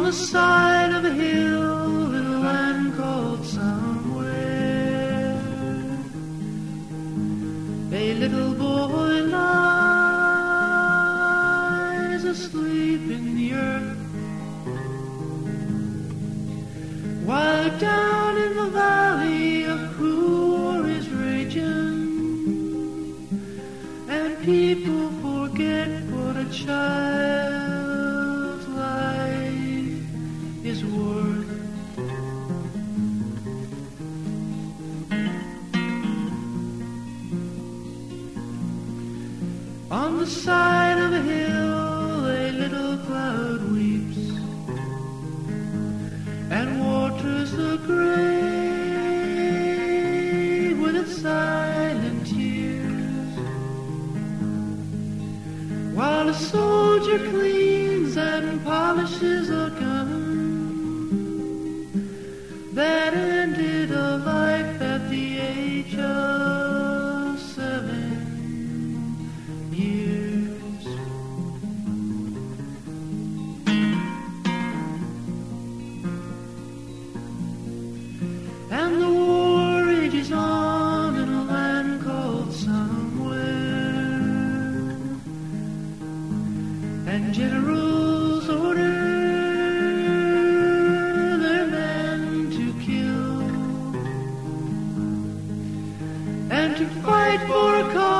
On the side of a hill in a land called somewhere, a little boy lies asleep in the earth, while down in the valley a cruel war is raging, and people forget what a child's life is worth. On the side of a hill a little cloud weeps and waters the grave with its silent tears, while a soldier cleans and polishes a gun that ended a life at the age of 7 years. And the war rages on in a land called somewhere, and generals order their men to kill and to fight for a cause